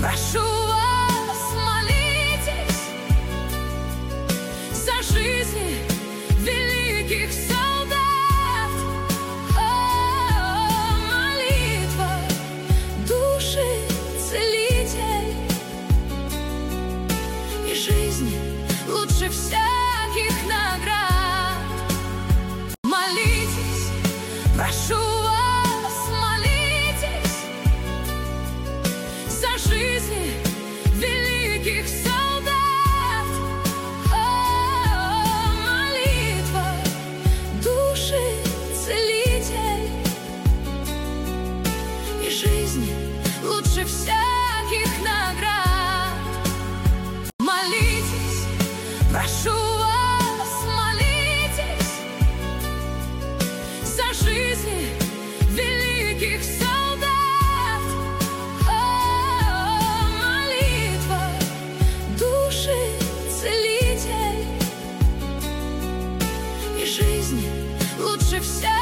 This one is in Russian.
Прошу вас, молитесь за жизни великих солдат. Молитва души целитель, и жизнь лучше всяких наград. Молитесь, прошу вас, молитесь за жизни великих солдат. Молитва души целитель, и жизнь лучше всяких наград. Молитесь, прошу вас, молитесь за жизни великих солдат. Молитва души целитель, и жизнь лучше всяких.